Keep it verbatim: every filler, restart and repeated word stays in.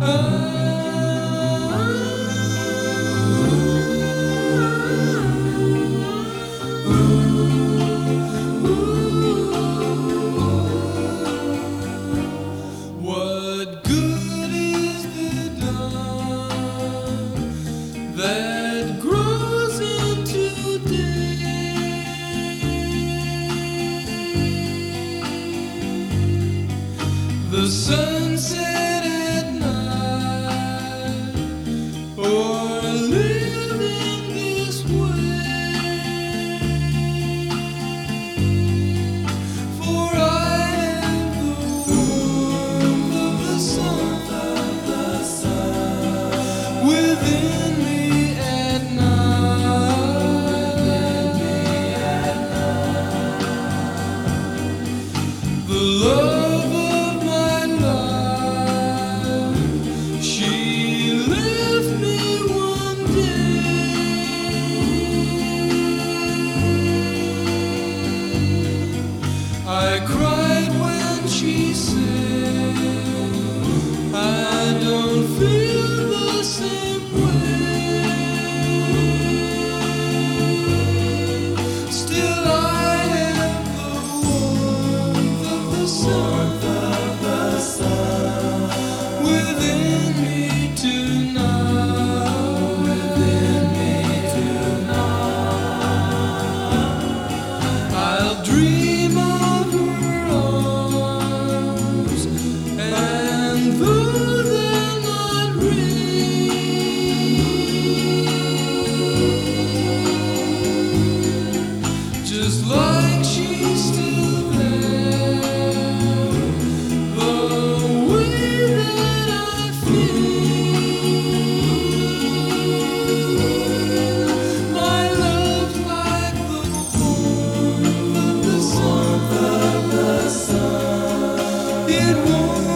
What good is the dawn that grows into day? The sunset at night, or living this way. For I am the warmth of the sun, the sun within me at night, within me at night. The love of my life, she left me one day. I cried when she said, I don't feel the same way. Still I have the warmth of the sun, the sun within me tonight, within me tonight. I'll dream of her arms, and though they're not real, just like she's still there, the way that I feel, my love's like the warmth of the sun, of the sun. It won't